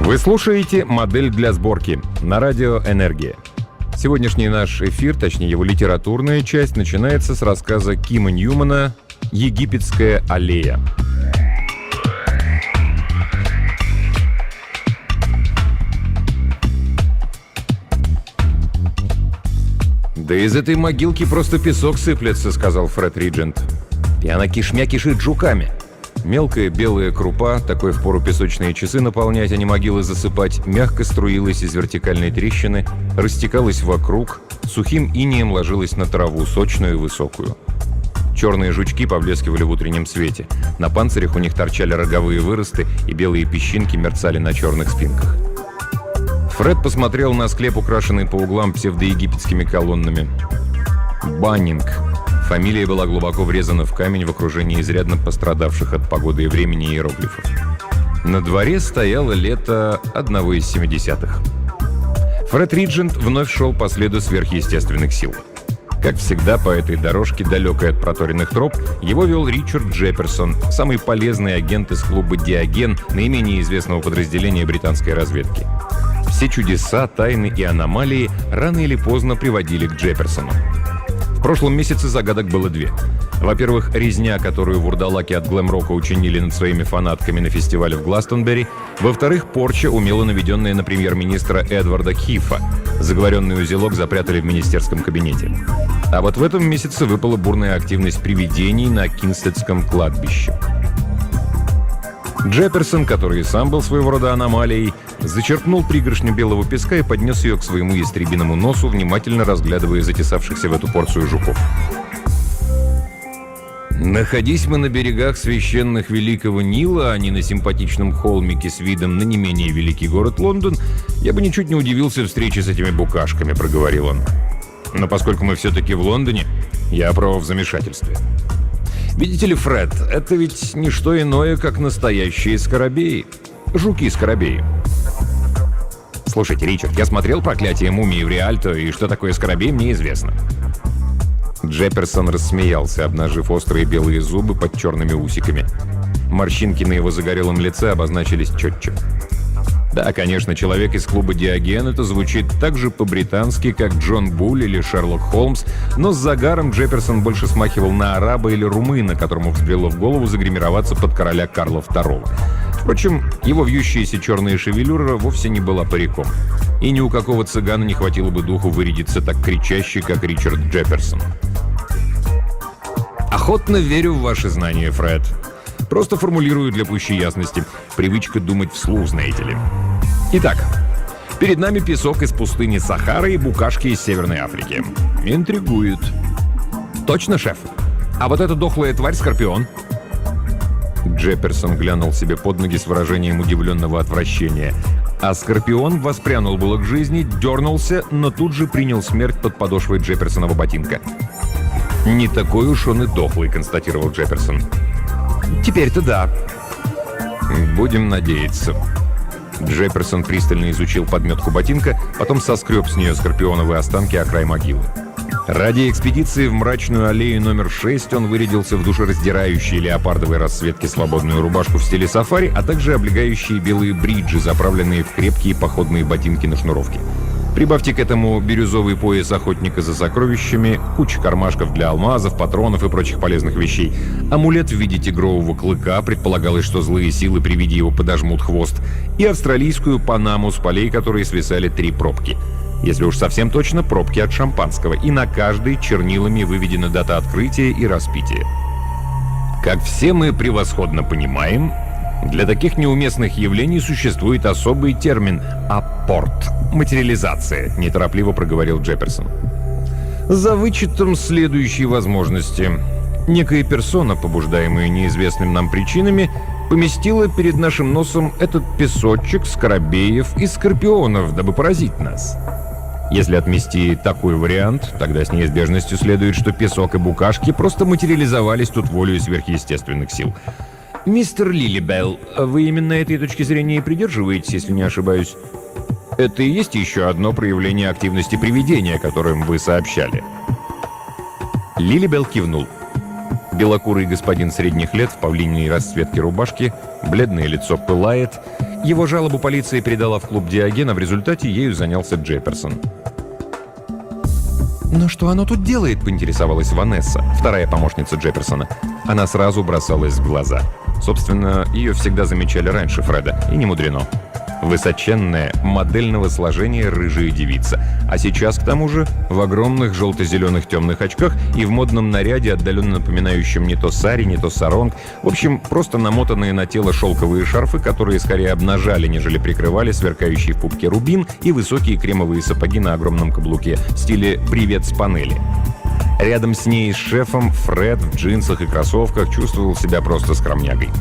Вы слушаете «Модель для сборки» на радио «Энергия». Сегодняшний наш эфир, точнее его литературная часть, начинается с рассказа Кима Ньюмана «Египетская аллея». «Да из этой могилки просто песок сыплется», — сказал Фред Риджент. «И она кишмя кишит жуками». Мелкая белая крупа, такой впору песочные часы наполнять, а не могилы засыпать, мягко струилась из вертикальной трещины, растекалась вокруг, сухим инеем ложилась на траву, сочную и высокую. Черные жучки поблескивали в утреннем свете. На панцирях у них торчали роговые выросты, и белые песчинки мерцали на черных спинках. Фред посмотрел на склеп, украшенный по углам псевдоегипетскими колоннами. Баннинг. Фамилия была глубоко врезана в камень в окружении изрядно пострадавших от погоды и времени иероглифов. На дворе стояло лето одного из 70-х. Фред Риджент вновь шел по следу сверхъестественных сил. Как всегда, по этой дорожке, далекой от проторенных троп, его вел Ричард Джефферсон, самый полезный агент из клуба «Диоген», наименее известного подразделения британской разведки. Все чудеса, тайны и аномалии рано или поздно приводили к Джефферсону. В прошлом месяце загадок было две. Во-первых, резня, которую вурдалаки от глэм-рока учинили над своими фанатками на фестивале в Гластонберри. Во-вторых, порча, умело наведенная на премьер-министра Эдварда Хифа. Заговоренный узелок запрятали в министерском кабинете. А вот в этом месяце выпала бурная активность привидений на Кинстедском кладбище. Джефферсон, который сам был своего рода аномалией, зачерпнул пригоршню белого песка и поднес ее к своему ястребиному носу, внимательно разглядывая затесавшихся в эту порцию жуков. Находись мы на берегах священных Великого Нила, а не на симпатичном холмике с видом на не менее великий город Лондон, я бы ничуть не удивился встрече с этими букашками, проговорил он. Но поскольку мы все-таки в Лондоне, я право в замешательстве. Видите ли, Фред, это ведь не что иное, как настоящие скоробеи. Жуки-скоробеи. Слушайте, Ричард, я смотрел «Проклятие мумии» в Риальто, и что такое скоробей, мне известно. Джефферсон рассмеялся, обнажив острые белые зубы под черными усиками. Морщинки на его загорелом лице обозначились четче. Да, конечно, человек из клуба «Диоген» — это звучит так же по-британски, как Джон Булл или Шерлок Холмс, но с загаром Джефферсон больше смахивал на араба или румына, которому взбрело в голову загримироваться под короля Карла II. Впрочем, его вьющаяся черная шевелюра вовсе не была париком. И ни у какого цыгана не хватило бы духу вырядиться так кричаще, как Ричард Джефферсон. «Охотно верю в ваши знания, Фред. Просто формулирую для пущей ясности. Привычка думать вслух, знаете ли. Итак, перед нами песок из пустыни Сахара и букашки из Северной Африки. Интригует. Точно, шеф? А вот эта дохлая тварь — Скорпион?» Джефферсон глянул себе под ноги с выражением удивленного отвращения. А Скорпион воспрянул было к жизни, дернулся, но тут же принял смерть под подошвой Джефферсонова ботинка. «Не такой уж он и дохлый», — констатировал Джефферсон. «Теперь-то да». «Будем надеяться». Джефферсон пристально изучил подметку ботинка, потом соскреб с нее скорпионовые останки о край могилы. Ради экспедиции в мрачную аллею номер 6 он вырядился в душераздирающие леопардовой расцветки свободную рубашку в стиле сафари, а также облегающие белые бриджи, заправленные в крепкие походные ботинки на шнуровке. Прибавьте к этому бирюзовый пояс охотника за сокровищами, куча кармашков для алмазов, патронов и прочих полезных вещей, амулет в виде тигрового клыка, предполагалось, что злые силы при виде его подожмут хвост, и австралийскую панаму, с полей которой свисали 3 пробки. Если уж совсем точно, пробки от шампанского, и на каждой чернилами выведена дата открытия и распития. Как все мы превосходно понимаем, для таких неуместных явлений существует особый термин «аппорт» — материализация, неторопливо проговорил Джефферсон. За вычетом следующей возможности. Некая персона, побуждаемая неизвестными нам причинами, поместила перед нашим носом этот песочек скоробеев и скорпионов, дабы поразить нас. Если отмести такой вариант, тогда с неизбежностью следует, что песок и букашки просто материализовались тут волею сверхъестественных сил. «Мистер Лилибелл, вы именно этой точки зрения и придерживаетесь, если не ошибаюсь? Это и есть еще одно проявление активности привидения, о котором вы сообщали?» Лилибелл кивнул. Белокурый господин средних лет в павлиньей расцветке рубашки, бледное лицо пылает, Его жалобу полиция передала в клуб Диоген, а в результате ею занялся Джефферсон. «Но что оно тут делает?» — поинтересовалась Ванесса, вторая помощница Джефферсона. Она сразу бросалась в глаза. Собственно, ее всегда замечали раньше Фреда, и не мудрено. Высоченная, модельного сложения рыжая девица. А сейчас, к тому же, в огромных желто-зеленых темных очках и в модном наряде, отдаленно напоминающем не то сари, не то саронг. В общем, просто намотанные на тело шелковые шарфы, которые скорее обнажали, нежели прикрывали сверкающий в пупке рубин и высокие кремовые сапоги на огромном каблуке в стиле «Привет с панели». Рядом с ней и с шефом Фред в джинсах и кроссовках чувствовал себя просто скромнягой.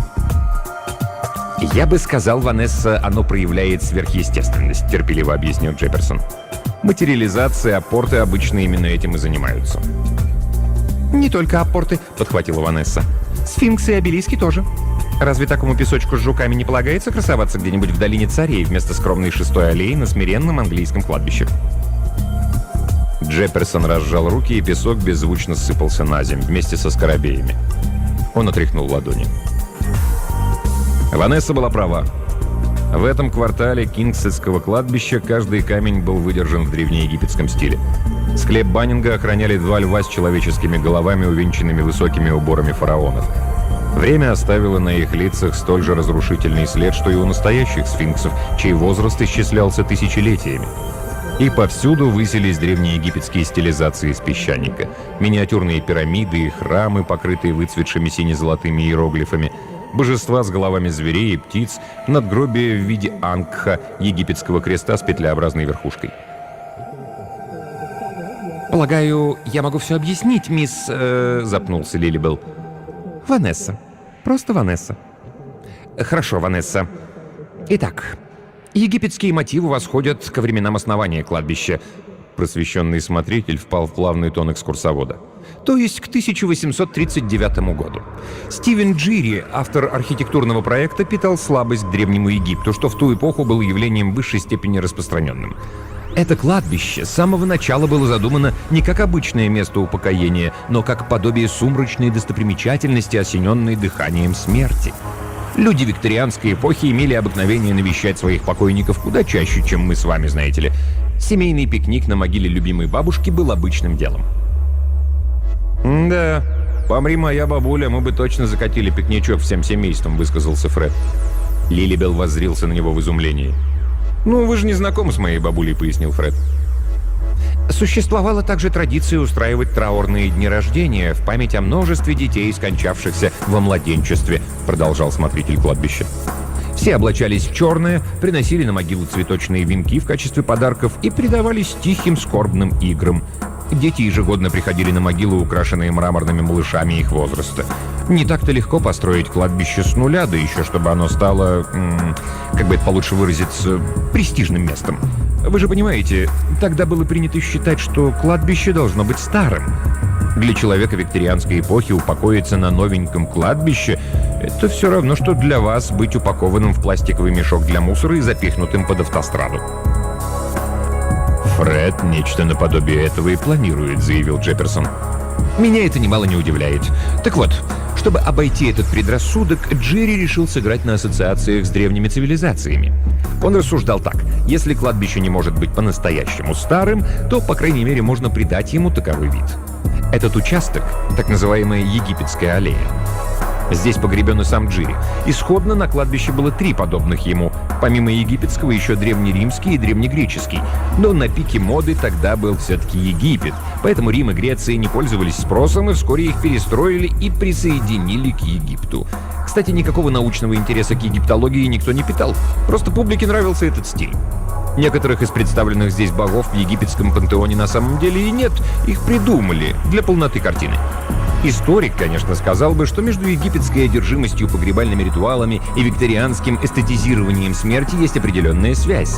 «Я бы сказал, Ванесса, оно проявляет сверхъестественность», — терпеливо объяснил Джефферсон. «Материализация, апорты обычно именно этим и занимаются». «Не только апорты», — подхватила Ванесса. «Сфинксы и обелиски тоже. Разве такому песочку с жуками не полагается красоваться где-нибудь в долине царей вместо скромной 6-й аллеи на смиренном английском кладбище?» Джефферсон разжал руки, и песок беззвучно сыпался на землю вместе со скоробеями. Он отряхнул ладони. Ванесса была права. В этом квартале Кингсетского кладбища каждый камень был выдержан в древнеегипетском стиле. Склеп Баннинга охраняли 2 льва с человеческими головами, увенчанными высокими уборами фараонов. Время оставило на их лицах столь же разрушительный след, что и у настоящих сфинксов, чей возраст исчислялся тысячелетиями. И повсюду высились древнеегипетские стилизации из песчаника. Миниатюрные пирамиды и храмы, покрытые выцветшими сине-золотыми иероглифами, божества с головами зверей и птиц, надгробие в виде ангха, египетского креста с петлеобразной верхушкой. «Полагаю, я могу все объяснить, мисс...» запнулся Лилибелл. «Ванесса. Просто Ванесса». «Хорошо, Ванесса. Итак, египетские мотивы восходят ко временам основания кладбища». Просвещенный смотритель впал в плавный тон экскурсовода. То есть к 1839 году. Стивен Джири, автор архитектурного проекта, питал слабость к Древнему Египту, что в ту эпоху было явлением в высшей степени распространенным. Это кладбище с самого начала было задумано не как обычное место упокоения, но как подобие сумрачной достопримечательности, осененной дыханием смерти. Люди викторианской эпохи имели обыкновение навещать своих покойников куда чаще, чем мы с вами, знаете ли. Семейный пикник на могиле любимой бабушки был обычным делом. «Да, помри моя бабуля, мы бы точно закатили пикничок всем семейством», — высказался Фред. Лилибелл воззрился на него в изумлении. «Ну, вы же не знакомы с моей бабулей», — пояснил Фред. Существовала также традиция устраивать траурные дни рождения в память о множестве детей, скончавшихся во младенчестве, продолжал смотритель кладбища. Все облачались в черное, приносили на могилу цветочные венки в качестве подарков и предавались тихим скорбным играм. Дети ежегодно приходили на могилу, украшенные мраморными малышами их возраста. Не так-то легко построить кладбище с нуля, да еще чтобы оно стало, как бы это получше выразиться, престижным местом. Вы же понимаете, тогда было принято считать, что кладбище должно быть старым. Для человека викторианской эпохи упокоиться на новеньком кладбище — это все равно, что для вас быть упакованным в пластиковый мешок для мусора и запихнутым под автостраду. «Фред нечто наподобие этого и планирует», — заявил Джефферсон. «Меня это немало не удивляет. Так вот, чтобы обойти этот предрассудок, Джерри решил сыграть на ассоциациях с древними цивилизациями. Он рассуждал так: если кладбище не может быть по-настоящему старым, то, по крайней мере, можно придать ему таковой вид. Этот участок — так называемая Египетская аллея. Здесь погребен и сам Джерри. Исходно на кладбище было 3 подобных ему. Помимо египетского, еще древнеримский и древнегреческий. Но на пике моды тогда был все-таки Египет. Поэтому Рим и Греция не пользовались спросом, и вскоре их перестроили и присоединили к Египту. Кстати, никакого научного интереса к египтологии никто не питал. Просто публике нравился этот стиль. Некоторых из представленных здесь богов в египетском пантеоне на самом деле и нет. Их придумали для полноты картины. Историк, конечно, сказал бы, что между египетской одержимостью погребальными ритуалами и викторианским эстетизированием смерти есть определенная связь.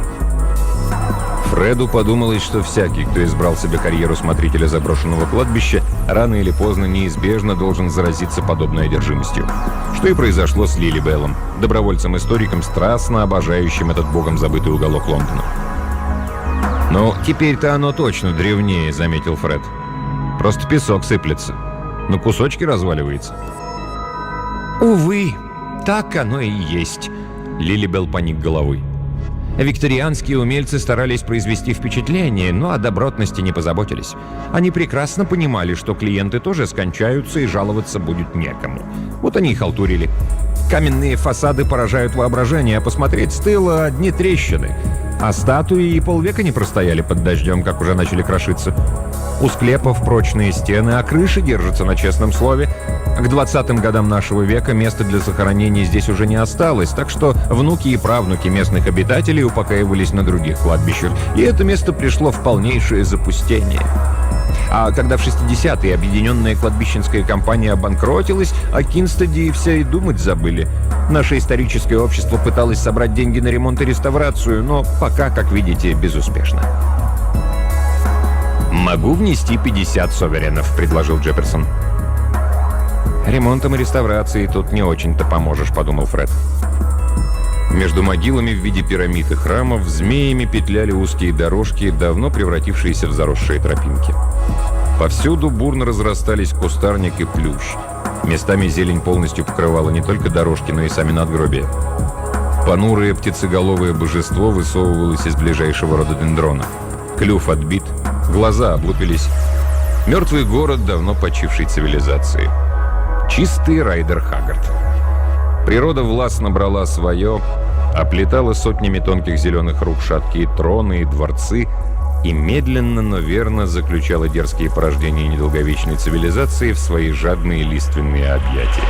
Фреду подумалось, что всякий, кто избрал себе карьеру смотрителя заброшенного кладбища, рано или поздно неизбежно должен заразиться подобной одержимостью. Что и произошло с Лилибеллом, добровольцем-историком, страстно обожающим этот богом забытый уголок Лондона. «Ну, теперь-то оно точно древнее», — заметил Фред. «Просто песок сыплется. На кусочки разваливается». «Увы, так оно и есть. Лилибел поник головой. Викторианские умельцы старались произвести впечатление, но о добротности не позаботились. Они прекрасно понимали, что клиенты тоже скончаются и жаловаться будет некому. Вот они и халтурили. Каменные фасады поражают воображение, а посмотреть с тыла одни трещины. А статуи и полвека не простояли под дождем, как уже начали крошиться. У склепов прочные стены, а крыши держатся на честном слове. К 20-м годам нашего века места для захоронений здесь уже не осталось, так что внуки и правнуки местных обитателей упокаивались на других кладбищах, и это место пришло в полнейшее запустение. А когда в 60-е объединенная кладбищенская компания обанкротилась, о Кинстеде все и думать забыли. Наше историческое общество пыталось собрать деньги на ремонт и реставрацию, но пока, как видите, безуспешно. «Могу внести 50 суверенов», — предложил Джефферсон. «Ремонтом и реставрацией тут не очень-то поможешь», — подумал Фред. Между могилами в виде пирамид и храмов змеями петляли узкие дорожки, давно превратившиеся в заросшие тропинки. Повсюду бурно разрастались кустарник и плющ. Местами зелень полностью покрывала не только дорожки, но и сами надгробия. Понурое птицеголовое божество высовывалось из ближайшего рододендрона. Клюв отбит, глаза облупились. Мертвый город давно почившей цивилизации. Чистый Райдер Хаггард. Природа властно брала свое, оплетала сотнями тонких зеленых рук шаткие троны и дворцы и медленно, но верно заключала дерзкие порождения недолговечной цивилизации в свои жадные лиственные объятия.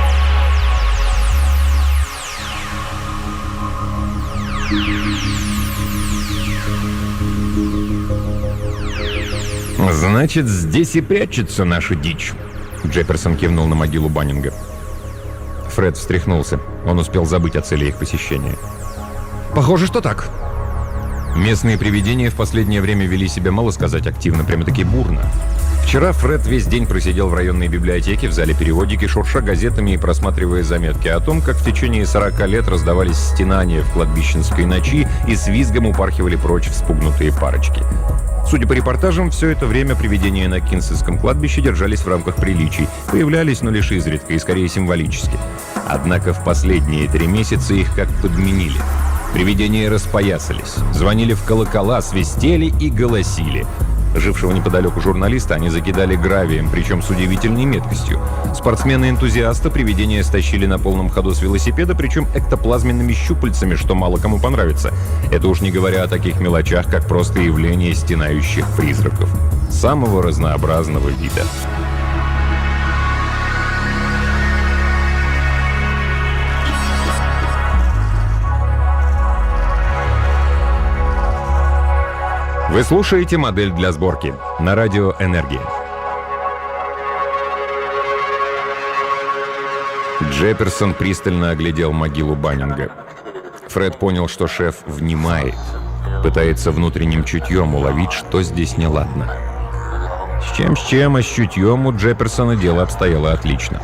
«Значит, здесь и прячется наша дичь», — Джефферсон кивнул на могилу Баннинга. Фред встряхнулся. Он успел забыть о цели их посещения. «Похоже, что так». Местные привидения в последнее время вели себя, мало сказать, активно, прямо-таки бурно. Вчера Фред весь день просидел в районной библиотеке, в зале переводики, шурша газетами и просматривая заметки о том, как в течение 40 лет раздавались стенания в кладбищенской ночи и с визгом упархивали прочь вспугнутые парочки. Судя по репортажам, все это время привидения на Кинстедском кладбище держались в рамках приличий, появлялись, но лишь изредка и скорее символически. Однако в последние 3 месяца их как подменили. Привидения распоясались, звонили в колокола, свистели и голосили. Жившего неподалеку журналиста они закидали гравием, причем с удивительной меткостью. Спортсмена-энтузиаста привидения стащили на полном ходу с велосипеда, причем эктоплазменными щупальцами, что мало кому понравится. Это уж не говоря о таких мелочах, как просто явление стенающих призраков. Самого разнообразного вида. Вы слушаете «Модель для сборки» на радио «Энергия». Джефферсон пристально оглядел могилу Баннинга. Фред понял, что шеф внимает, пытается внутренним чутьем уловить, что здесь неладно. С чем, а с чутьем у Джефферсона дело обстояло отлично.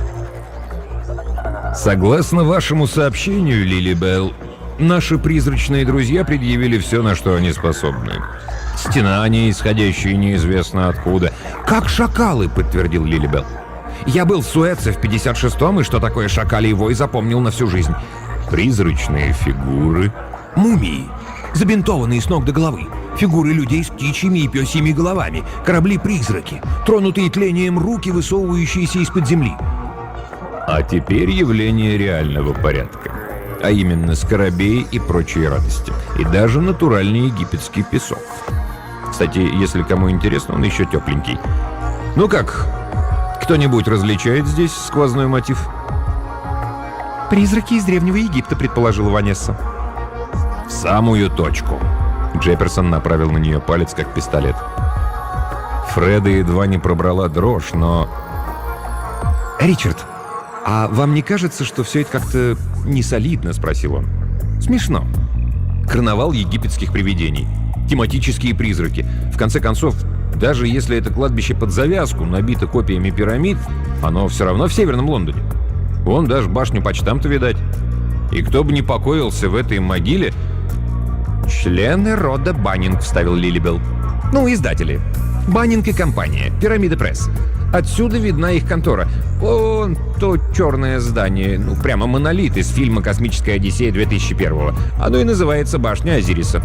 Согласно вашему сообщению, Лилибел, наши призрачные друзья предъявили все, на что они способны. Стенания, исходящие неизвестно откуда. «Как шакалы», — подтвердил Лилибел. «Я был в Суэце в 56-м, и что такое шакалий вой, запомнил на всю жизнь». «Призрачные фигуры». «Мумии, забинтованные с ног до головы. Фигуры людей с птичьими и пёсьими головами. Корабли-призраки, тронутые тлением руки, высовывающиеся из-под земли». А теперь явление реального порядка. А именно скоробеи и прочие радости. И даже натуральный египетский песок. Кстати, если кому интересно, он еще тепленький. Ну как, кто-нибудь различает здесь сквозной мотив? «Призраки из Древнего Египта», — предположила Ванесса. В самую точку. Джефферсон направил на нее палец, как пистолет. Фреда едва не пробрала дрожь, но... «Ричард, а вам не кажется, что все это как-то несолидно?» — спросил он. Смешно. Карнавал египетских привидений. Тематические призраки. В конце концов, даже если это кладбище под завязку, набито копиями пирамид, оно все равно в Северном Лондоне. Вон даже башню почтамта видать. И кто бы ни покоился в этой могиле... «Члены рода Баннинг», — вставил Лилибел. «Ну, издатели. Баннинг и компания. Пирамида Пресс. Отсюда видна их контора. Вон то черное здание, ну, прямо монолит из фильма «Космическая Одиссея» 2001-го. Оно и называется «Башня Азириса».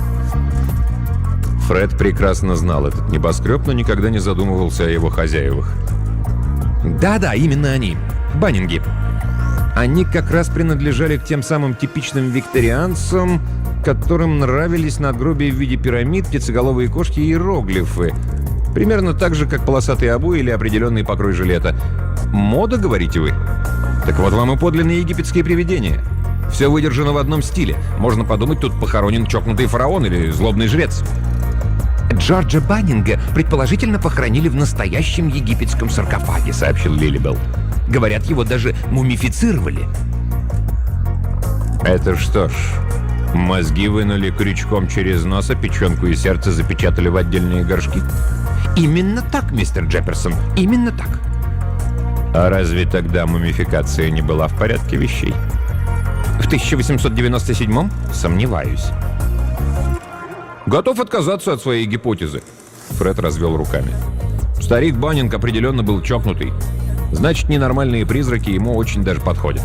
Фред прекрасно знал этот небоскреб, но никогда не задумывался о его хозяевах. Да-да, именно они. Баннинги. Они как раз принадлежали к тем самым типичным викторианцам, которым нравились надгробия в виде пирамид, птицеголовые кошки и иероглифы. Примерно так же, как полосатые обои или определенный покрой жилета. Мода, говорите вы? Так вот вам и подлинные египетские привидения. Все выдержано в одном стиле. Можно подумать, тут похоронен чокнутый фараон или злобный жрец. «Джорджа Баннинга предположительно похоронили в настоящем египетском саркофаге», — сообщил Лилибелл. «Говорят, его даже мумифицировали». Это что ж, мозги вынули крючком через нос, а печенку и сердце запечатали в отдельные горшки? «Именно так, мистер Джефферсон, именно так». А разве тогда мумификация не была в порядке вещей? В 1897-м? Сомневаюсь. Готов отказаться от своей гипотезы. Фред развел руками. Старик Баннинг определенно был чокнутый. Значит, ненормальные призраки ему очень даже подходят.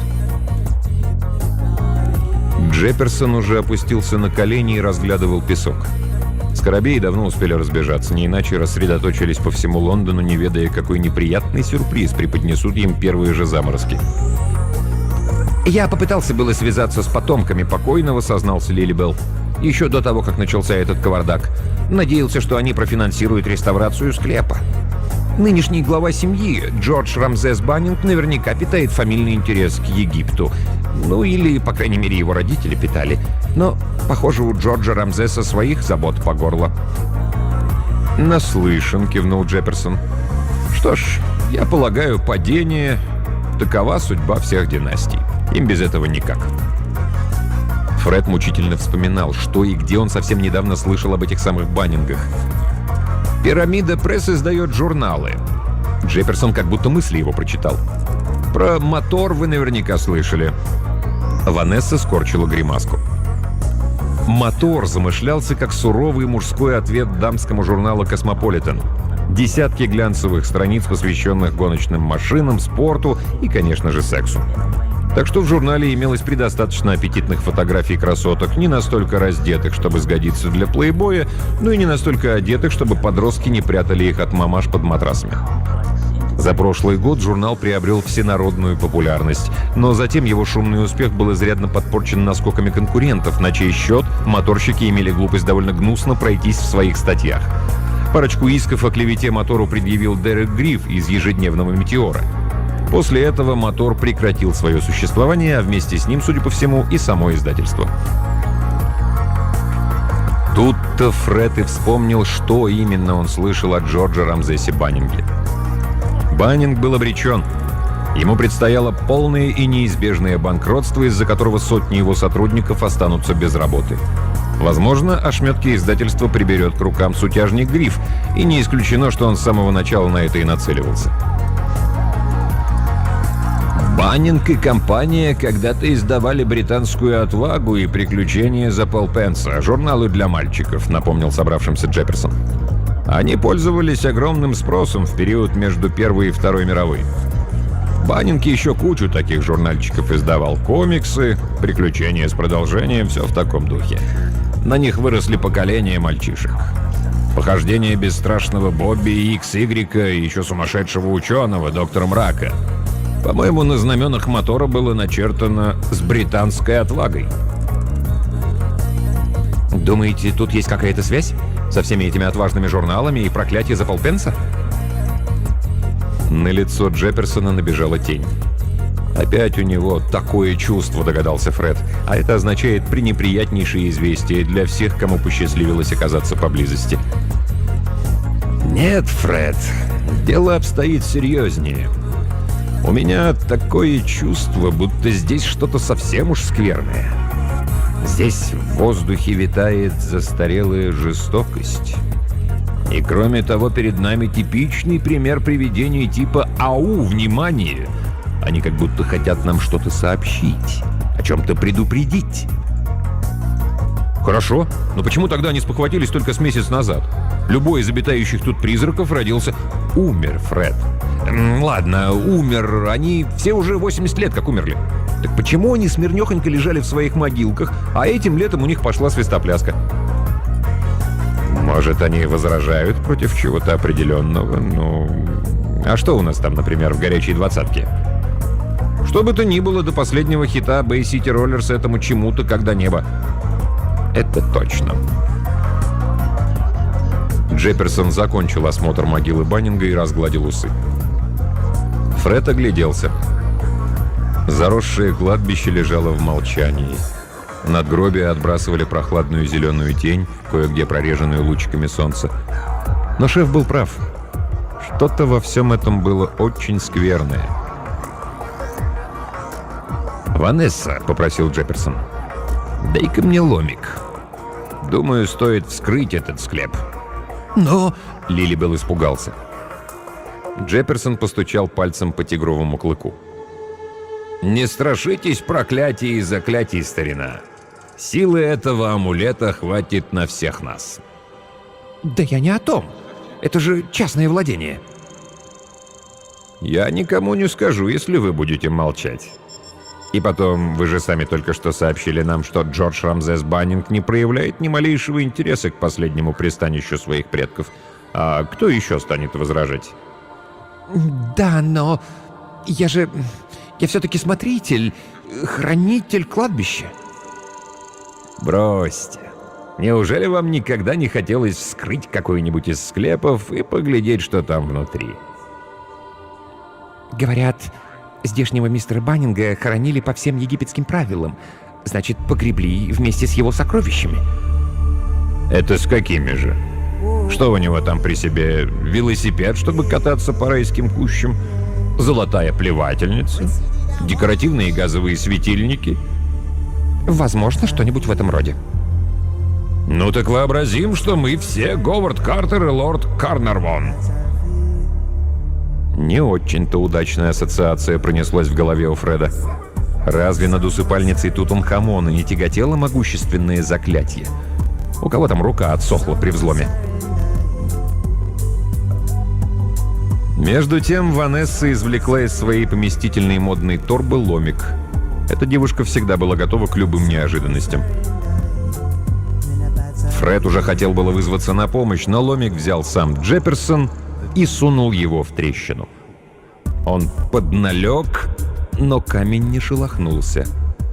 Джефферсон уже опустился на колени и разглядывал песок. Скоробеи давно успели разбежаться, не иначе рассредоточились по всему Лондону, не ведая, какой неприятный сюрприз преподнесут им первые же заморозки. «Я попытался было связаться с потомками покойного», — сознался Лилибелл. «Еще до того, как начался этот кавардак. Надеялся, что они профинансируют реставрацию склепа. Нынешний глава семьи, Джордж Рамзес Баннинг, наверняка питает фамильный интерес к Египту. Ну, или, по крайней мере, его родители питали. Но, похоже, у Джорджа Рамзеса своих забот по горло». «Наслышан», — кивнул Джефферсон. «Что ж, я полагаю, падение — такова судьба всех династий. Им без этого никак». Фред мучительно вспоминал, что и где он совсем недавно слышал об этих самых Баннингах. «Пирамида Пресс издает журналы». Джефферсон как будто мысли его прочитал. «Про мотор вы наверняка слышали». Ванесса скорчила гримаску. «Мотор» замышлялся как суровый мужской ответ дамскому журналу «Космополитен». Десятки глянцевых страниц, посвященных гоночным машинам, спорту и, конечно же, сексу. Так что в журнале имелось предостаточно аппетитных фотографий красоток, не настолько раздетых, чтобы сгодиться для плейбоя, но и не настолько одетых, чтобы подростки не прятали их от мамаш под матрасами. За прошлый год журнал приобрел всенародную популярность, но затем его шумный успех был изрядно подпорчен наскоками конкурентов, на чей счет моторщики имели глупость довольно гнусно пройтись в своих статьях. Парочку исков о клевете мотору предъявил Дерек Гриф из ежедневного «Метеора». После этого мотор прекратил свое существование, а вместе с ним, судя по всему, и само издательство. Тут-то Фред и вспомнил, что именно он слышал от Джорджа Рамзесе Баннинге. Баннинг был обречен. Ему предстояло полное и неизбежное банкротство, из-за которого сотни его сотрудников останутся без работы. Возможно, ошметки издательства приберет к рукам сутяжник Гриф, и не исключено, что он с самого начала на это и нацеливался. «Баннинг и компания когда-то издавали «Британскую отвагу» и «Приключения за полпенса», журналы для мальчиков», — напомнил собравшимся Джефферсон. «Они пользовались огромным спросом в период между Первой и Второй мировой. Баннинг еще кучу таких журнальчиков издавал, комиксы, приключения с продолжением, все в таком духе. На них выросли поколения мальчишек. Похождения бесстрашного Бобби и XY, и еще сумасшедшего ученого, доктора Мрака. По-моему, на знаменах мотора было начертано «С британской отвагой». «Думаете, тут есть какая-то связь со всеми этими отважными журналами и проклятие за полпенса?» На лицо Джефферсона набежала тень. «Опять у него такое чувство», — догадался Фред. «А это означает пренеприятнейшее известие для всех, кому посчастливилось оказаться поблизости». «Нет, Фред, дело обстоит серьезнее. У меня такое чувство, будто здесь что-то совсем уж скверное. Здесь в воздухе витает застарелая жестокость. И кроме того, перед нами типичный пример привидений типа «Ау, внимание!» Они как будто хотят нам что-то сообщить, о чем-то предупредить. Хорошо, но почему тогда они спохватились только с месяц назад? Любой из обитающих тут призраков родился... Умер, Фред. Ладно, умер. Они все уже 80 лет как умерли. Так почему они смирнёхонько лежали в своих могилках, а этим летом у них пошла свистопляска? Может, они возражают против чего-то определенного? Ну, а что у нас там, например, в горячей двадцатке? Что бы то ни было, до последнего хита Bay City Rollers этому чему-то как до неба. Это точно. Джефферсон закончил осмотр могилы Баннинга и разгладил усы. Фред огляделся. Заросшее кладбище лежало в молчании. Надгробия отбрасывали прохладную зеленую тень, кое-где прореженную лучиками солнца. Но шеф был прав. Что-то во всем этом было очень скверное. «Ванесса», — попросил Джефферсон, — «дай-ка мне ломик. Думаю, стоит вскрыть этот склеп». «Но...» — Лилибел испугался. Джефферсон постучал пальцем по тигровому клыку. «Не страшитесь проклятий и заклятий, старина. Силы этого амулета хватит на всех нас». «Да я не о том. Это же частное владение». «Я никому не скажу, если вы будете молчать. И потом, вы же сами только что сообщили нам, что Джордж Рамзес Баннинг не проявляет ни малейшего интереса к последнему пристанищу своих предков. А кто еще станет возражать?» «Да, но я все-таки смотритель, хранитель кладбища». «Бросьте. Неужели вам никогда не хотелось вскрыть какой-нибудь из склепов и поглядеть, что там внутри?» «Говорят, здешнего мистера Баннинга хоронили по всем египетским правилам. Значит, погребли вместе с его сокровищами». «Это с какими же? Что у него там при себе? Велосипед, чтобы кататься по райским кущам? Золотая плевательница? Декоративные газовые светильники?» «Возможно, что-нибудь в этом роде». «Ну так вообразим, что мы все Говард Картер и лорд Карнарвон». Не очень-то удачная ассоциация пронеслась в голове у Фреда. Разве над усыпальницей Тутанхамона не тяготело могущественное заклятие? У кого там рука отсохла при взломе? Между тем Ванесса извлекла из своей поместительной модной торбы ломик. Эта девушка всегда была готова к любым неожиданностям. Фред уже хотел было вызваться на помощь, но ломик взял сам Джефферсон и сунул его в трещину. Он подналег, но камень не шелохнулся.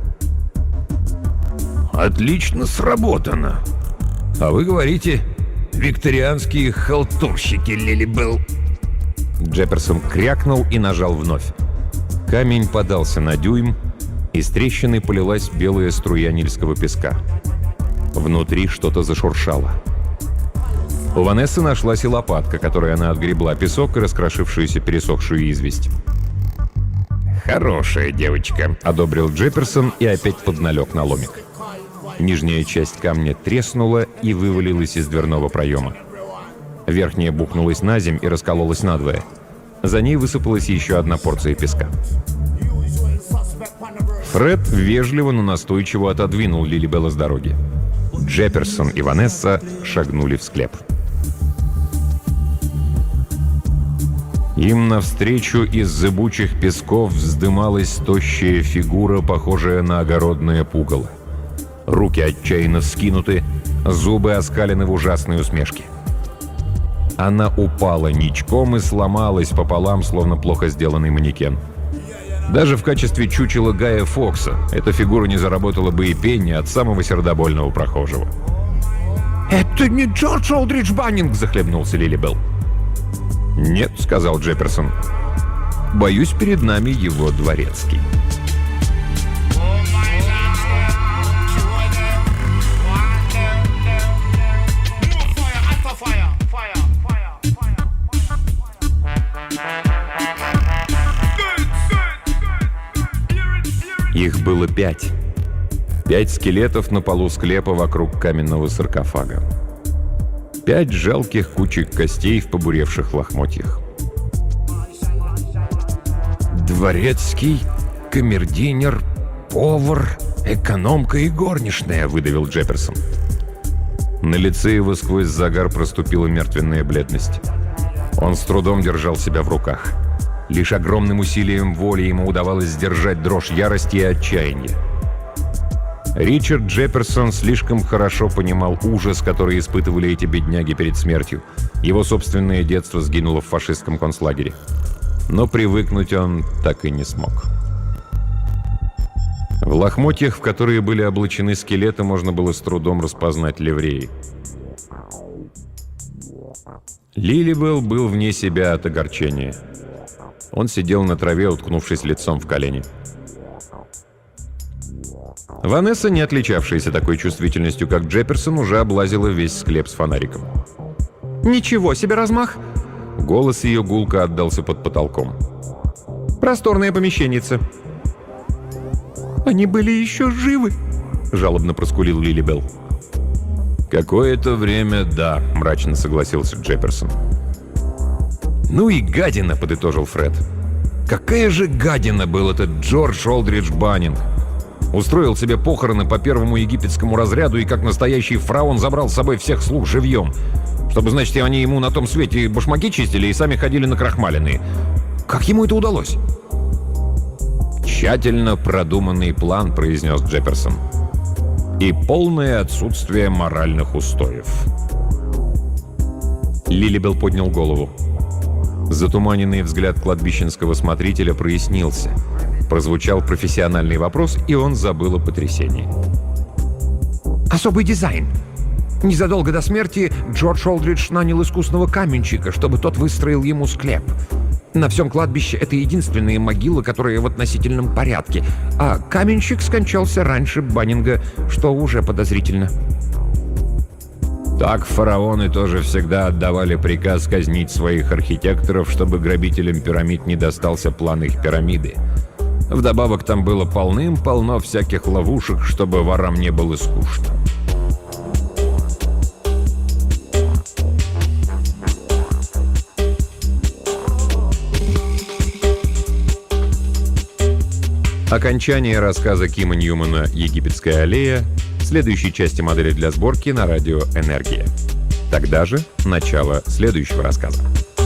«Отлично сработано. А вы говорите, викторианские халтурщики, Лилибел». Джефферсон крякнул и нажал вновь. Камень подался на дюйм, из трещины полилась белая струя нильского песка. Внутри что-то зашуршало. У Ванессы нашлась и лопатка, которой она отгребла песок и раскрошившуюся пересохшую известь. «Хорошая девочка», — одобрил Джефферсон и опять подналег на ломик. Нижняя часть камня треснула и вывалилась из дверного проема. Верхняя бухнулась на земь и раскололась надвое. За ней высыпалась еще одна порция песка. Фред вежливо, но настойчиво отодвинул Лилибела с дороги. Джефферсон и Ванесса шагнули в склеп. Им навстречу из зыбучих песков вздымалась тощая фигура, похожая на огородное пугало. Руки отчаянно вскинуты, зубы оскалены в ужасной усмешке. Она упала ничком и сломалась пополам, словно плохо сделанный манекен. Даже в качестве чучела Гая Фокса эта фигура не заработала бы и пенни от самого сердобольного прохожего. «Это не Джордж Олдридж Баннинг!» — захлебнулся Лилибел. «Нет», — сказал Джефферсон. «Боюсь, перед нами его дворецкий». Их было 5. 5 скелетов на полу склепа вокруг каменного саркофага. 5 жалких кучек костей в побуревших лохмотьях. «Дворецкий, камердинер, повар, экономка и горничная», — выдавил Джефферсон. На лице его сквозь загар проступила мертвенная бледность. Он с трудом держал себя в руках. Лишь огромным усилием воли ему удавалось сдержать дрожь ярости и отчаяния. Ричард Джефферсон слишком хорошо понимал ужас, который испытывали эти бедняги перед смертью. Его собственное детство сгинуло в фашистском концлагере. Но привыкнуть он так и не смог. В лохмотьях, в которые были облачены скелеты, можно было с трудом распознать ливреи. Лилибелл был вне себя от огорчения. Он сидел на траве, уткнувшись лицом в колени. Ванесса, не отличавшаяся такой чувствительностью, как Джефферсон, уже облазила весь склеп с фонариком. Ничего себе размах! Голос ее гулко отдался под потолком. Просторное помещенница. Они были еще живы, жалобно проскулил Лилибелл. «Какое-то время, да», — мрачно согласился Джефферсон. «Ну и гадина», — подытожил Фред. «Какая же гадина был этот Джордж Олдридж Баннинг! Устроил себе похороны по первому египетскому разряду и как настоящий фараон забрал с собой всех слуг живьем. Чтобы, значит, они ему на том свете башмаки чистили и сами ходили накрахмаленные. Как ему это удалось?» «Тщательно продуманный план», — произнес Джефферсон. «И полное отсутствие моральных устоев». Лилибелл поднял голову. Затуманенный взгляд кладбищенского смотрителя прояснился. Прозвучал профессиональный вопрос, и он забыл о потрясении. особый дизайн. Незадолго до смерти Джордж Олдридж нанял искусного каменщика, чтобы тот выстроил ему склеп. На всем кладбище это единственная могила, которая в относительном порядке, а каменщик скончался раньше Баннинга, что уже подозрительно. Так фараоны тоже всегда отдавали приказ казнить своих архитекторов, чтобы грабителям пирамид не достался план их пирамиды. Вдобавок там было полным-полно всяких ловушек, чтобы ворам не было скучно. Окончание рассказа Кима Ньюмана «Египетская аллея» в следующей части модели для сборки на радио «Энергия». Тогда же начало следующего рассказа.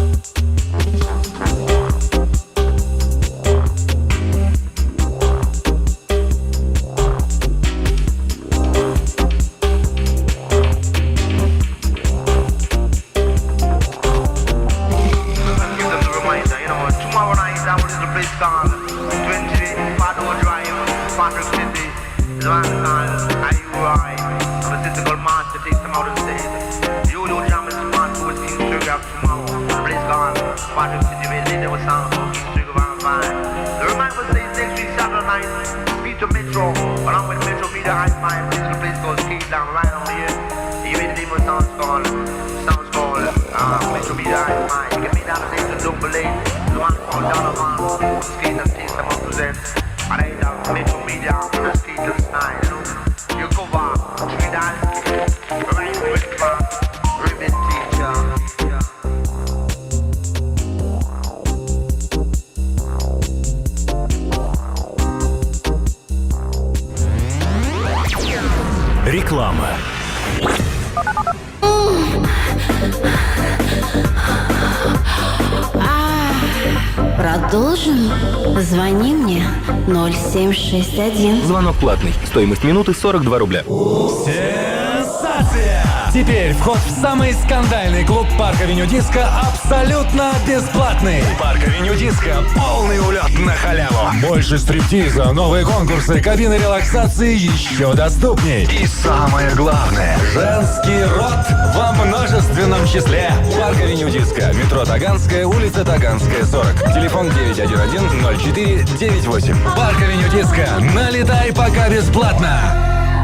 Реклама. Продолжим? Звони мне 0761. Звонок платный. Стоимость минуты 42 рубля. Сенсация! Теперь вход в самый скандальный клуб Парк Авеню Диско абсолютно бесплатный. Парк Авеню Диско — полный улет на халяву. Больше стриптиза, новые конкурсы, кабины релаксации еще доступней. И самое главное — женский род во множественном числе. Парк Авеню Диско. Метро Таганская, улица Таганская, 40. Телефон 911-04-98. Парк Авеню Диско. Налетай пока бесплатно.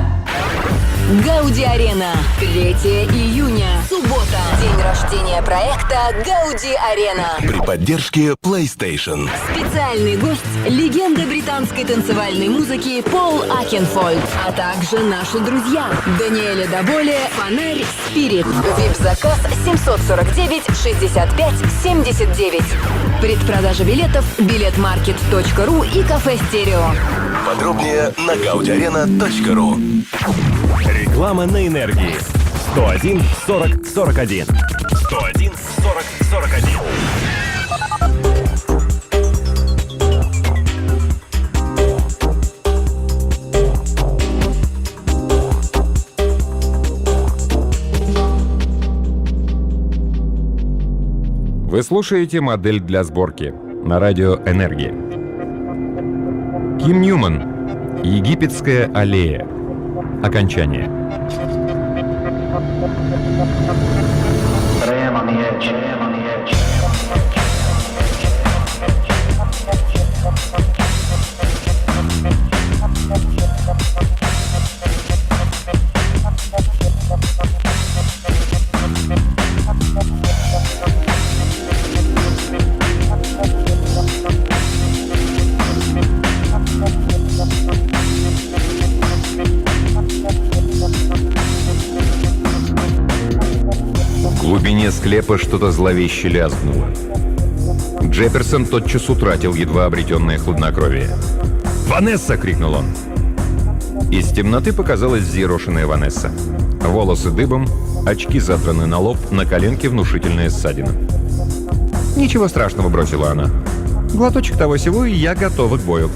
Гауди Арена. 3 июня. Суббота. День рождения проекта Гауди Арена. При поддержке PlayStation. Специальный гость – легенда британской танцевальной музыки Пол Акенфольд, а также наши друзья Даниэля Доболе, Фонарь, Спирит. Вип-заказ 749-65-79. Предпродажа билетов билетмаркет.ру и кафе «Стерео». Подробнее на gaudiarena.ru. Реклама на энергии. 101 40 41. 101 40 41. Вы слушаете «Модель для сборки» на радио «Энергия». Ким Ньюман. «Египетская аллея». Окончание. В глубине склепа что-то зловеще лязгнуло. Джефферсон тотчас утратил едва обретенное хладнокровие. «Ванесса!» — крикнул он. Из темноты показалась взъерошенная Ванесса. Волосы дыбом, очки задраны на лоб, на коленке внушительная ссадина. «Ничего страшного», — бросила она. «Глоточек того-сего, и я готова к бою».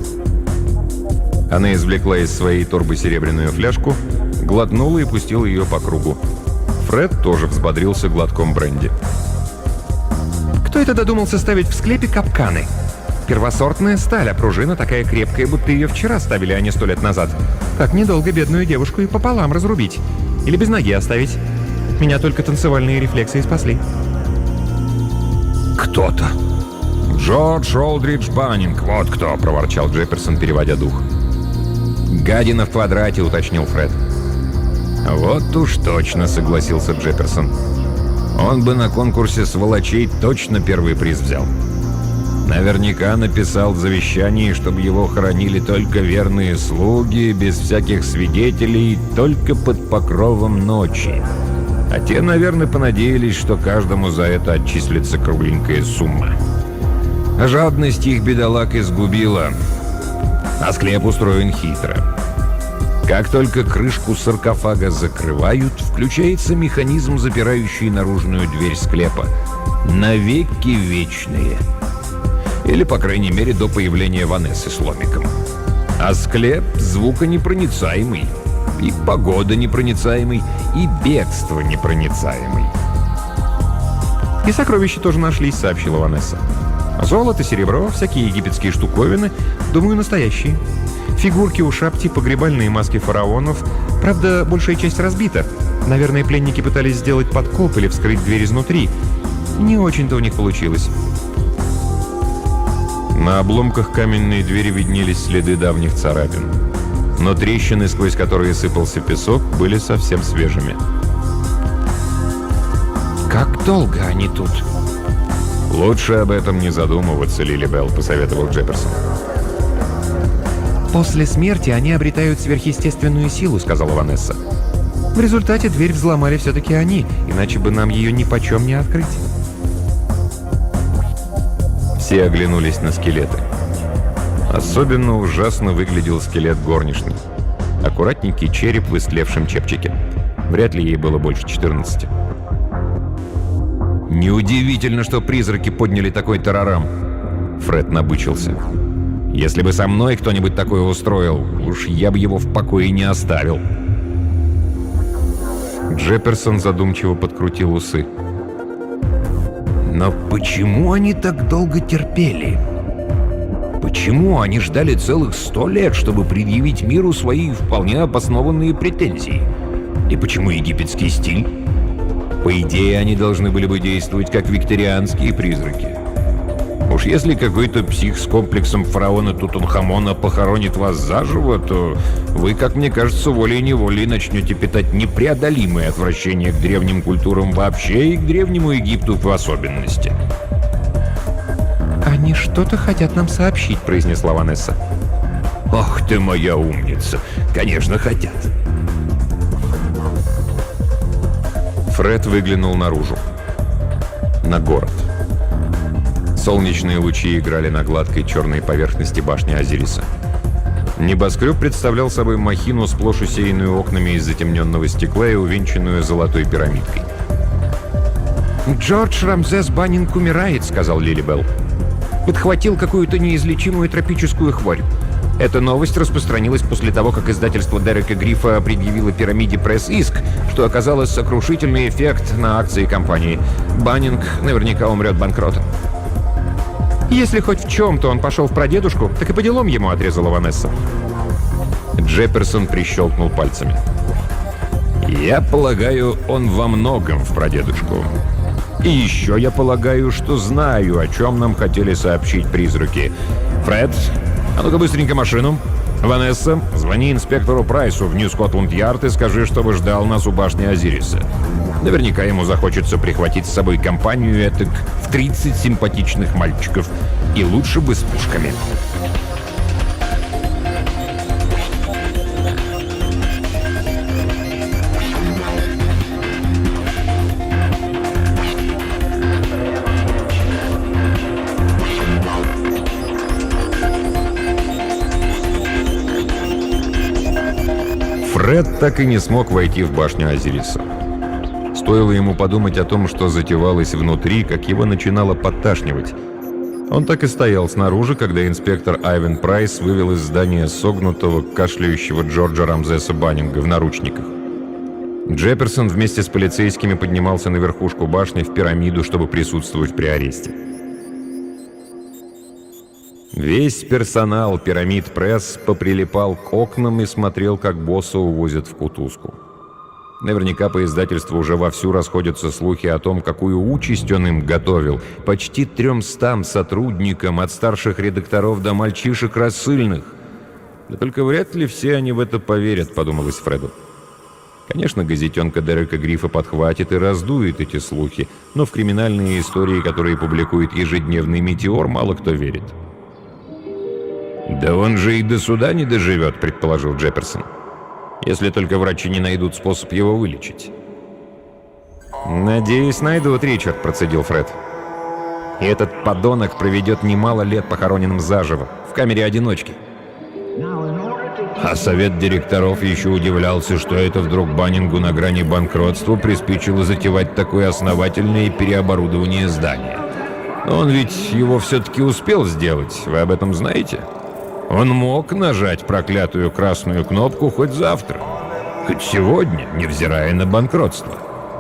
Она извлекла из своей торбы серебряную фляжку, глотнула и пустила ее по кругу. Фред тоже взбодрился глотком бренди. «Кто это додумался ставить в склепе капканы? Первосортная сталь, а пружина такая крепкая, будто ее вчера ставили, а не 100 лет назад. Так недолго бедную девушку и пополам разрубить. Или без ноги оставить. Меня только танцевальные рефлексы и спасли». Кто-то. «Джордж Олдридж Баннинг, вот кто!» — проворчал Джефферсон, переводя дух. «Гадина в квадрате», — уточнил Фред. «Вот уж точно», — согласился Джефферсон. «Он бы на конкурсе сволочей точно первый приз взял. Наверняка написал в завещании, чтобы его хоронили только верные слуги, без всяких свидетелей, только под покровом ночи. А те, наверное, понадеялись, что каждому за это отчислится кругленькая сумма. А жадность их бедолаг изгубила. А склеп устроен хитро. Как только крышку саркофага закрывают, включается механизм, запирающий наружную дверь склепа. Навеки вечные. Или, по крайней мере, до появления Ванессы с ломиком. А склеп звуконепроницаемый. И погода непроницаемый, и бегство непроницаемый. «И сокровища тоже нашлись», — сообщила Ванесса. «Золото, серебро, всякие египетские штуковины. Думаю, настоящие. Фигурки у шапти, погребальные маски фараонов. Правда, большая часть разбита. Наверное, пленники пытались сделать подкоп или вскрыть дверь изнутри. Не очень-то у них получилось». На обломках каменной двери виднелись следы давних царапин. Но трещины, сквозь которые сыпался песок, были совсем свежими. Как долго они тут? «Лучше об этом не задумываться, Лилибелл», — посоветовал Джефферсон. «После смерти они обретают сверхъестественную силу», — сказала Ванесса. «В результате дверь взломали все-таки они, иначе бы нам ее нипочем не открыть». Все оглянулись на скелеты. Особенно ужасно выглядел скелет горничной. Аккуратненький череп в истлевшем чепчике. Вряд ли ей было больше 14. «Неудивительно, что призраки подняли такой тарарам!» Фред набычился. «Если бы со мной кто-нибудь такое устроил, уж я бы его в покое не оставил». Джефферсон задумчиво подкрутил усы. Но почему они так долго терпели? Почему они ждали целых 100 лет, чтобы предъявить миру свои вполне обоснованные претензии? И почему египетский стиль? По идее, они должны были бы действовать как викторианские призраки. Уж если какой-то псих с комплексом фараона Тутанхамона похоронит вас заживо, то вы, как мне кажется, волей-неволей начнете питать непреодолимое отвращение к древним культурам вообще и к древнему Египту в особенности. «Они что-то хотят нам сообщить», — произнесла Ванесса. «Ох ты моя умница! Конечно, хотят!» Фред выглянул наружу. На город. Солнечные лучи играли на гладкой черной поверхности башни Азириса. Небоскреб представлял собой махину, сплошь усеянную окнами из затемненного стекла и увенчанную золотой пирамидкой. «Джордж Рамзес Баннинг умирает», — сказал Лилибелл. «Подхватил какую-то неизлечимую тропическую хворь. Эта новость распространилась после того, как издательство Дерека Грифа предъявило пирамиде пресс иск, что оказало сокрушительный эффект на акции компании. Баннинг наверняка умрет банкротом. Если хоть в чем-то он пошел в прадедушку, так и по делам ему, отрезала Ванесса. Джефферсон прищелкнул пальцами. «Я полагаю, он во многом в прадедушку. И еще я полагаю, что знаю, о чем нам хотели сообщить призраки. Фред, а ну-ка быстренько машину. Ванесса, звони инспектору Прайсу в Нью-Скотланд-Ярд и скажи, чтобы ждал нас у башни Азириса. Наверняка ему захочется прихватить с собой компанию этак в 30 симпатичных мальчиков. И лучше бы с пушками». Фред так и не смог войти в башню Азириса. Стоило ему подумать о том, что затевалось внутри, как его начинало подташнивать. Он так и стоял снаружи, когда инспектор Айвен Прайс вывел из здания согнутого, кашляющего Джорджа Рамзеса Баннинга в наручниках. Джефферсон вместе с полицейскими поднимался на верхушку башни в пирамиду, чтобы присутствовать при аресте. Весь персонал пирамид пресс поприлипал к окнам и смотрел, как босса увозят в кутузку. Наверняка по издательству уже вовсю расходятся слухи о том, какую участь он им готовил. Почти 300 сотрудникам, от старших редакторов до мальчишек рассыльных. Да только вряд ли все они в это поверят, подумалось Фреду. Конечно, газетенка Дерека Грифа подхватит и раздует эти слухи, но в криминальные истории, которые публикует ежедневный «Метеор», мало кто верит. «Да он же и до суда не доживет», — предположил Джефферсон. «Если только врачи не найдут способ его вылечить». «Надеюсь, найдут, Ричард», — процедил Фред. «И этот подонок проведет немало лет похороненным заживо, в камере одиночки». А совет директоров еще удивлялся, что это вдруг Баннингу на грани банкротства приспичило затевать такое основательное переоборудование здания. Но он ведь его все-таки успел сделать, вы об этом знаете? Он мог нажать проклятую красную кнопку хоть завтра, хоть сегодня, невзирая на банкротство.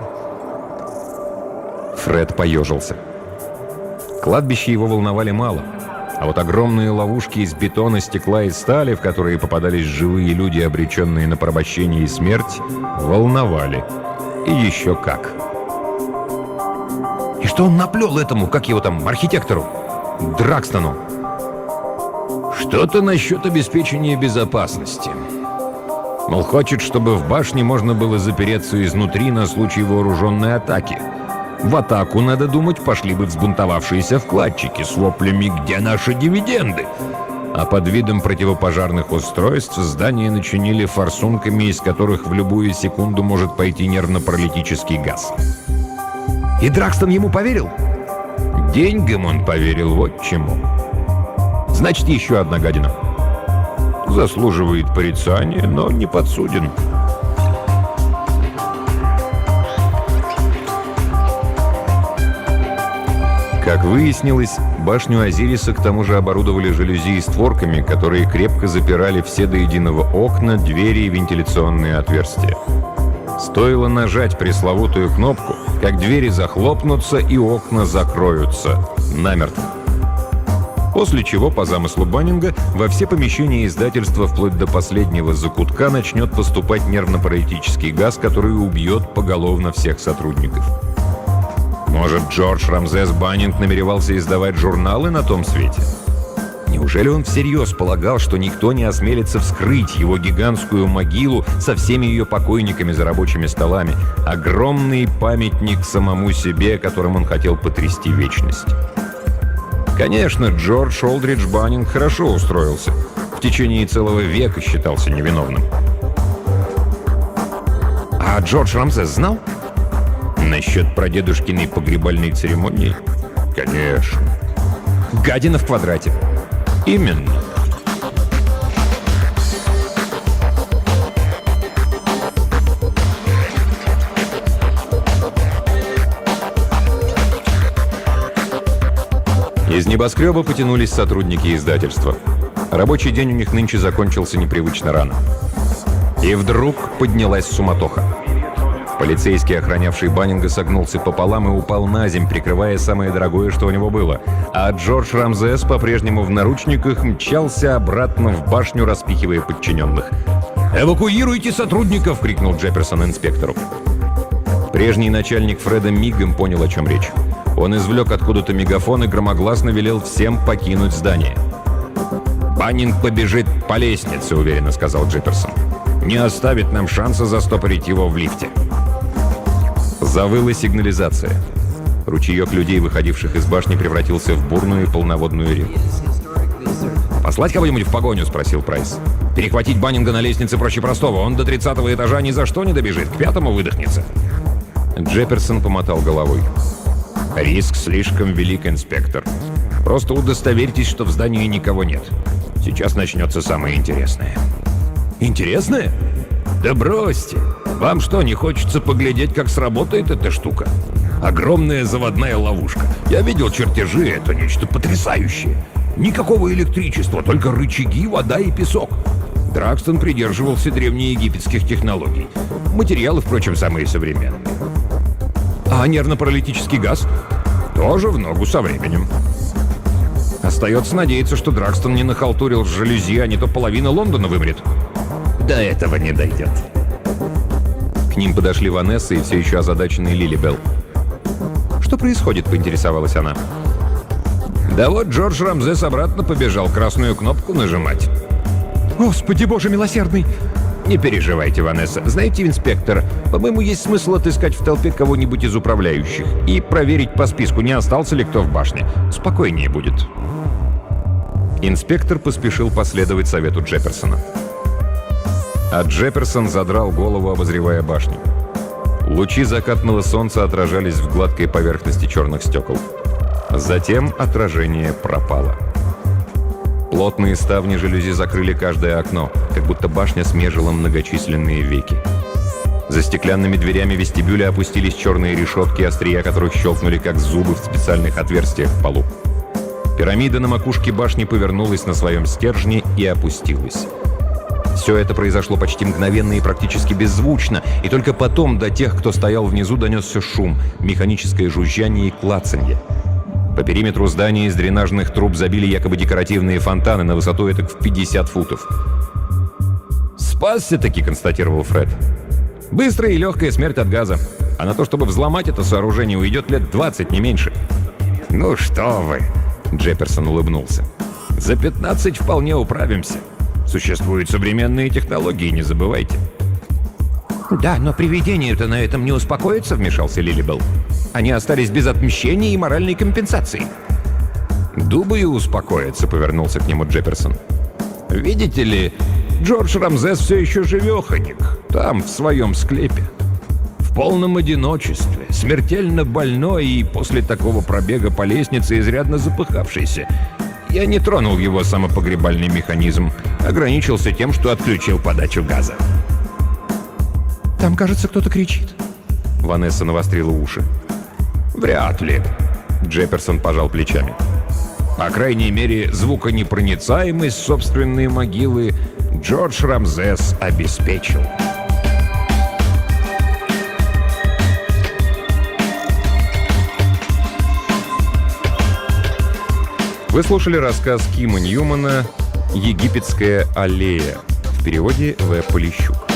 Фред поежился. Кладбище его волновали мало, а вот огромные ловушки из бетона, стекла и стали, в которые попадались живые люди, обреченные на порабощение и смерть, волновали. И еще как. И что он наплел этому, как его там, архитектору? Дракстону? Что-то насчет обеспечения безопасности. Мол, хочет, чтобы в башне можно было запереться изнутри на случай вооруженной атаки. В атаку, надо думать, пошли бы взбунтовавшиеся вкладчики с воплями «Где наши дивиденды?». А под видом противопожарных устройств здание начинили форсунками, из которых в любую секунду может пойти нервно-паралитический газ. И Дракстон ему поверил? Деньгам он поверил, вот чему. Значит, еще одна гадина. Заслуживает порицания, но не подсуден. Как выяснилось, башню Азириса к тому же оборудовали жалюзи и створками, которые крепко запирали все до единого окна, двери и вентиляционные отверстия. Стоило нажать пресловутую кнопку, как двери захлопнутся и окна закроются намертво. После чего, по замыслу Баннинга, во все помещения издательства вплоть до последнего закутка начнет поступать нервно-паралитический газ, который убьет поголовно всех сотрудников. Может, Джордж Рамзес Баннинг намеревался издавать журналы на том свете? Неужели он всерьез полагал, что никто не осмелится вскрыть его гигантскую могилу со всеми ее покойниками за рабочими столами? Огромный памятник самому себе, которым он хотел потрясти вечность. Конечно, Джордж Олдридж Баннинг хорошо устроился. В течение целого века считался невиновным. А Джордж Рамзес знал? Насчет прадедушкиной погребальной церемонии? Конечно. Гадина в квадрате. Именно. Из небоскреба потянулись сотрудники издательства. Рабочий день у них нынче закончился непривычно рано. И вдруг поднялась суматоха. Полицейский, охранявший Баннинга, согнулся пополам и упал на земь, прикрывая самое дорогое, что у него было. А Джордж Рамзес, по-прежнему в наручниках, мчался обратно в башню, распихивая подчиненных. «Эвакуируйте сотрудников!» — крикнул Джефферсон инспектору. Прежний начальник Фреда мигом понял, о чем речь. Он извлек откуда-то мегафон и громогласно велел всем покинуть здание. «Баннинг побежит по лестнице», — уверенно сказал Джефферсон. «Не оставит нам шанса застопорить его в лифте». Завыла сигнализация. Ручеек людей, выходивших из башни, превратился в бурную полноводную реку. «Послать кого-нибудь в погоню?» — спросил Прайс. «Перехватить Баннинга на лестнице проще простого. Он до 30-го этажа ни за что не добежит, к 5-му выдохнется». Джефферсон помотал головой. «Риск слишком велик, инспектор. Просто удостоверьтесь, что в здании никого нет. Сейчас начнется самое интересное». «Интересное? Да бросьте! Вам что, не хочется поглядеть, как сработает эта штука? Огромная заводная ловушка. Я видел чертежи, это нечто потрясающее. Никакого электричества, только рычаги, вода и песок. Дракстон придерживался древнеегипетских технологий. Материалы, впрочем, самые современные. А нервно-паралитический газ? Тоже в ногу со временем. Остается надеяться, что Дракстон не нахалтурил с жалюзи, а не то половина Лондона вымрет. До этого не дойдет». К ним подошли Ванесса и все еще озадаченный Лилибелл. «Что происходит?» — поинтересовалась она. «Да вот Джордж Рамзес обратно побежал красную кнопку нажимать». «Господи боже милосердный!» «Не переживайте, Ванесса. Знаете, инспектор, по-моему, есть смысл отыскать в толпе кого-нибудь из управляющих и проверить по списку, не остался ли кто в башне. Спокойнее будет». Инспектор поспешил последовать совету Джефферсона. А Джефферсон задрал голову, обозревая башню. Лучи закатного солнца отражались в гладкой поверхности черных стекол. Затем отражение пропало. Плотные ставни жалюзи закрыли каждое окно, как будто башня смежила многочисленные веки. За стеклянными дверями вестибюля опустились черные решетки, острия которых щелкнули, как зубы в специальных отверстиях в полу. Пирамида на макушке башни повернулась на своем стержне и опустилась. Все это произошло почти мгновенно и практически беззвучно, и только потом до тех, кто стоял внизу, донесся шум, механическое жужжание и клацанье. По периметру здания из дренажных труб забили якобы декоративные фонтаны на высоту этак в 50 футов. «Спасся-таки», — констатировал Фред. «Быстрая и легкая смерть от газа. А на то, чтобы взломать это сооружение, уйдет лет 20, не меньше». «Ну что вы», — Джефферсон улыбнулся. «За 15 вполне управимся. Существуют современные технологии, не забывайте». «Да, но привидения-то на этом не успокоятся», — вмешался Лилибелл. «Они остались без отмщения и моральной компенсации». «Думаю, успокоятся», — повернулся к нему Джефферсон. «Видите ли, Джордж Рамзес все еще живеханик, там, в своем склепе. В полном одиночестве, смертельно больной и после такого пробега по лестнице изрядно запыхавшийся. Я не тронул его самопогребальный механизм, ограничился тем, что отключил подачу газа». «Там, кажется, кто-то кричит». Ванесса навострила уши. «Вряд ли», — Джефферсон пожал плечами. «По крайней мере, звуконепроницаемость собственной могилы Джордж Рамзес обеспечил». Вы слушали рассказ Кима Ньюмана «Египетская аллея» в переводе В. Полищук.